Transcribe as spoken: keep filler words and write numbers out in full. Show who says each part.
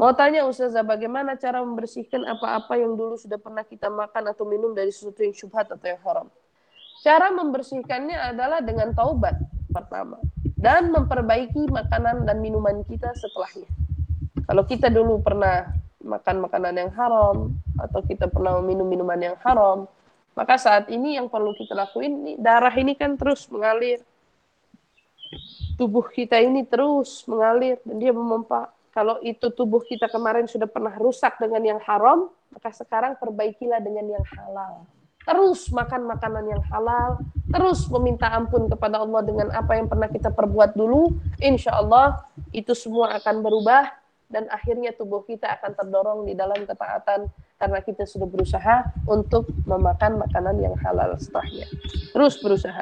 Speaker 1: Mau tanya Ustazah, bagaimana cara membersihkan apa-apa yang dulu sudah pernah kita makan atau minum dari sesuatu yang syubhat atau yang haram? Cara membersihkannya adalah dengan taubat pertama. Dan memperbaiki makanan dan minuman kita setelahnya. Kalau kita dulu pernah makan makanan yang haram, atau kita pernah minum minuman yang haram, maka saat ini yang perlu kita lakuin, darah ini kan terus mengalir. Tubuh kita ini terus mengalir, dan dia memompa. Kalau itu tubuh kita kemarin sudah pernah rusak dengan yang haram, maka sekarang perbaikilah dengan yang halal. Terus makan makanan yang halal, terus meminta ampun kepada Allah dengan apa yang pernah kita perbuat dulu, insya Allah itu semua akan berubah, dan akhirnya tubuh kita akan terdorong di dalam ketaatan, karena kita sudah berusaha untuk memakan makanan yang halal setelahnya. Terus berusaha.